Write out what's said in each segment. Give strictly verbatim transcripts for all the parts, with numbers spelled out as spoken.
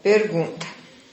Pergunta: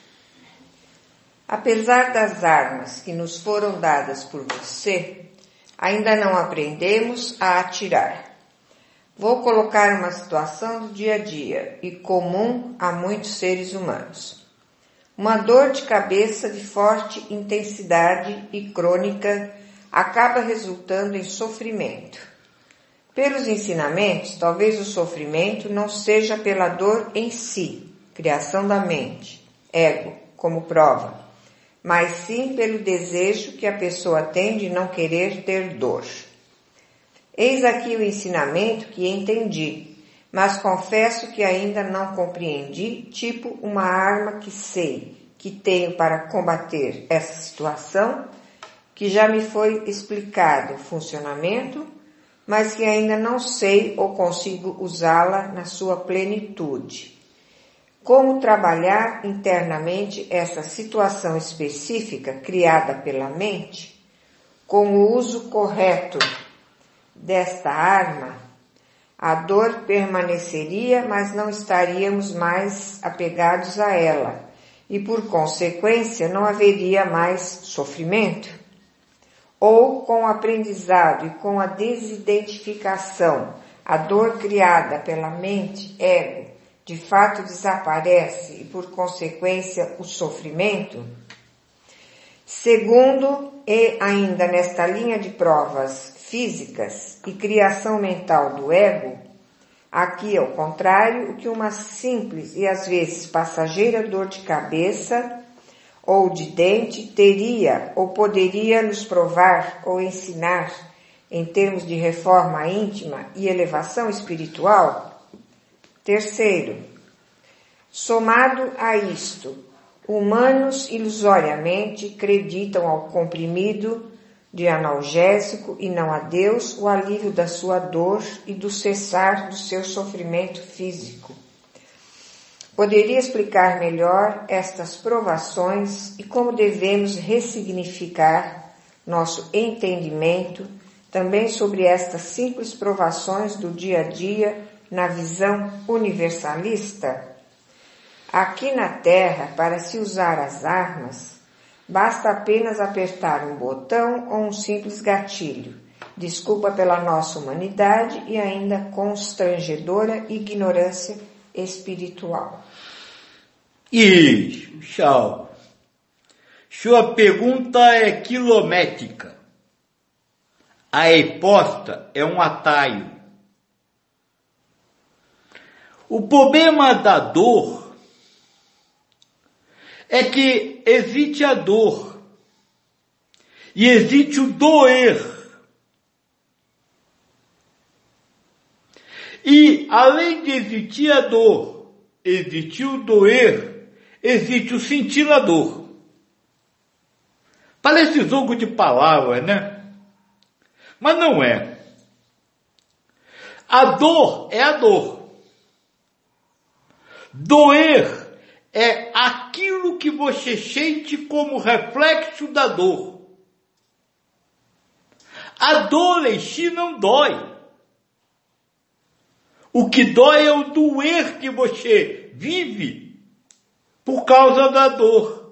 apesar das armas que nos foram dadas por você, ainda não aprendemos a atirar. Vou colocar uma situação do dia a dia e comum a muitos seres humanos. Uma dor de cabeça de forte intensidade e crônica acaba resultando em sofrimento. Pelos ensinamentos, talvez o sofrimento não seja pela dor em si, criação da mente, ego, como prova, mas sim pelo desejo que a pessoa tem de não querer ter dor. Eis aqui o ensinamento que entendi, mas confesso que ainda não compreendi, tipo uma arma que sei que tenho para combater essa situação, que já me foi explicado o funcionamento, mas que ainda não sei ou consigo usá-la na sua plenitude. Como trabalhar internamente essa situação específica criada pela mente, com o uso correto desta arma, a dor permaneceria, mas não estaríamos mais apegados a ela, e por consequência não haveria mais sofrimento? Ou com o aprendizado e com a desidentificação, a dor criada pela mente, ego, de fato desaparece e por consequência o sofrimento? Segundo, e ainda nesta linha de provas físicas e criação mental do ego, aqui ao contrário, o que uma simples e às vezes passageira dor de cabeça ou de dente teria ou poderia nos provar ou ensinar em termos de reforma íntima e elevação espiritual? Terceiro, somado a isto, humanos ilusoriamente acreditam ao comprimido de analgésico e não a Deus o alívio da sua dor e do cessar do seu sofrimento físico. Poderia explicar melhor estas provações e como devemos ressignificar nosso entendimento também sobre estas simples provações do dia a dia na visão universalista? Aqui na Terra, para se usar as armas, basta apenas apertar um botão ou um simples gatilho. Desculpa pela nossa humanidade e ainda constrangedora ignorância espiritual. Isso, tchau. Sua pergunta é quilométrica. A resposta é um atalho. O problema da dor é que existe a dor e existe o doer. E além de existir a dor, existe o doer, existe o sentir a dor. Parece jogo de palavras, né? Mas não é. A dor é a dor. Doer é aquilo que você sente como reflexo da dor. A dor em si não dói. O que dói é o doer que você vive por causa da dor.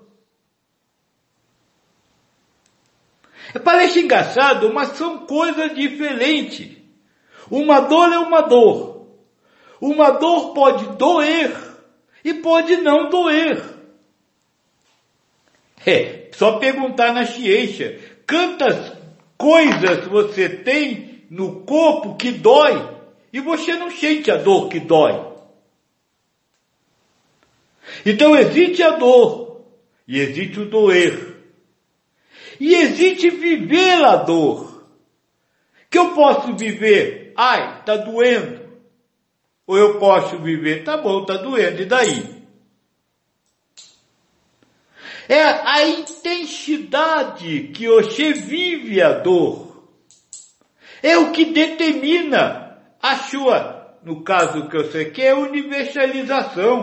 Parece engraçado, mas são coisas diferentes. Uma dor é uma dor. Uma dor pode doer e pode não doer. É, só perguntar na ciência, quantas coisas você tem no corpo que dói e você não sente a dor que dói. Então existe a dor e existe o doer. E existe viver a dor. Que eu posso viver, ai, tá doendo. Ou eu posso viver, tá bom, tá doendo, e daí? É a intensidade que você vive a dor. É o que determina a sua, no caso que eu sei que é universalização.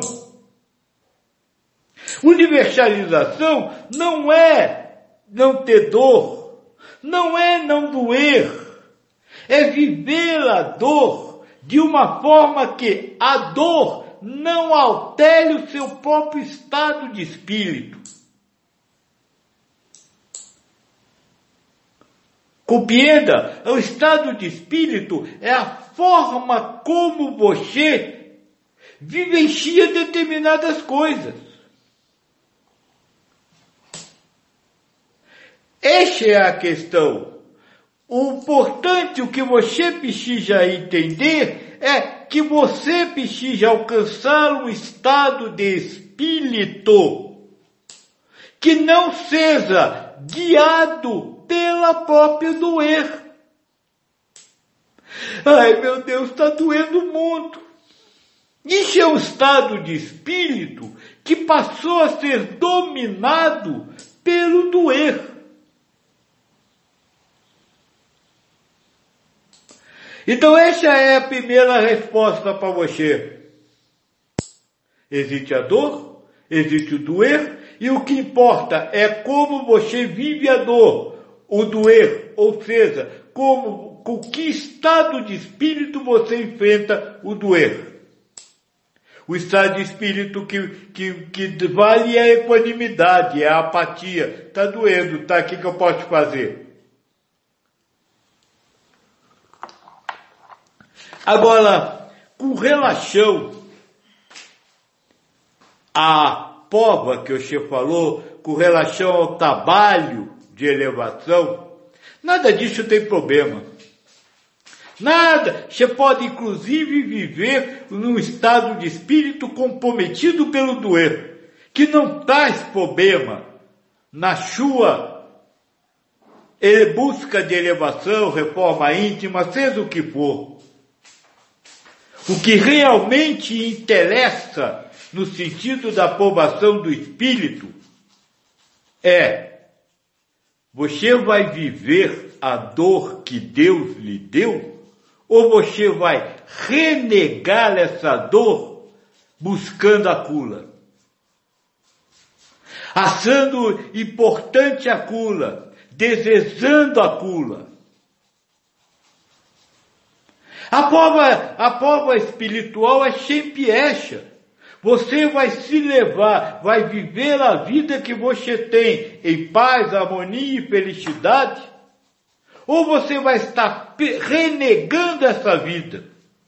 Universalização não é não ter dor, não é não doer, é viver a dor de uma forma que a dor não altere o seu próprio estado de espírito. Compreenda, o estado de espírito é a forma como você vivencia determinadas coisas. Esta é a questão. O importante, o que você precisa entender é que você precisa alcançar um estado de espírito que não seja guiado pela própria doença. Ai, meu Deus, está doendo muito. Isso é um estado de espírito que passou a ser dominado pelo doer. Então essa é a primeira resposta para você. Existe a dor, existe o doer, e o que importa é como você vive a dor, o doer, ou seja, como, com que estado de espírito você enfrenta o doer. O estado de espírito que, que, que vale é a equanimidade, é a apatia. Está doendo, tá? O que, que eu posso fazer? Agora, com relação à prova que o senhor falou, com relação ao trabalho de elevação, nada disso tem problema. Nada. Você pode, inclusive, viver num estado de espírito comprometido pelo doer, que não traz problema na sua busca de elevação, reforma íntima, seja o que for. O que realmente interessa no sentido da aprovação do espírito é: você vai viver a dor que Deus lhe deu? Ou você vai renegar essa dor buscando a cura? Achando importante a cura, desejando a cura. A prova, a prova espiritual é sempre essa. Você vai se levar, vai viver a vida que você tem em paz, harmonia e felicidade, ou você vai estar renegando essa vida?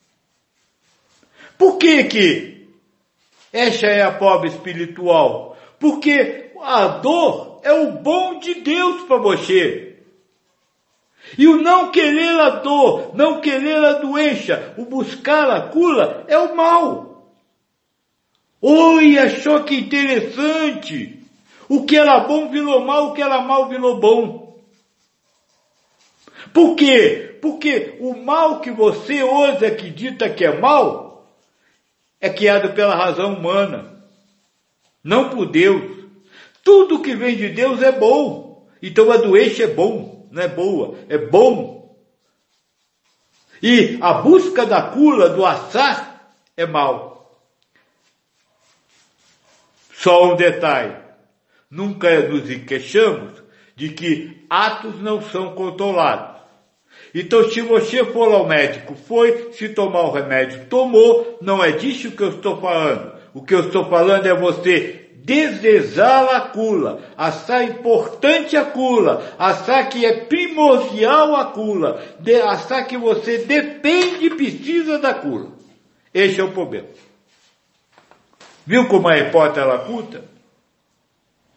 Por que que essa é a prova espiritual? Porque a dor é o bom de Deus para você. E o não querer a dor, não querer a doença, o buscar a cura é o mal. Oi, achou que interessante. O que era bom virou mal, o que era mal virou bom. Por quê? Porque o mal que você hoje acredita que é mal, é criado pela razão humana, não por Deus. Tudo que vem de Deus é bom. Então a doença é bom. Não é boa, é bom. E a busca da cura, do assar, é mal. Só um detalhe. Nunca nos queixamos de que atos não são controlados. Então, se você for ao médico, foi, se tomar o remédio, tomou, não é disso que eu estou falando. O que eu estou falando é você desejar a cura, achar importante a cura, achar que é primordial a cura, de, achar que você depende e precisa da cura. Esse é o problema. Viu como a hipótese ela oculta?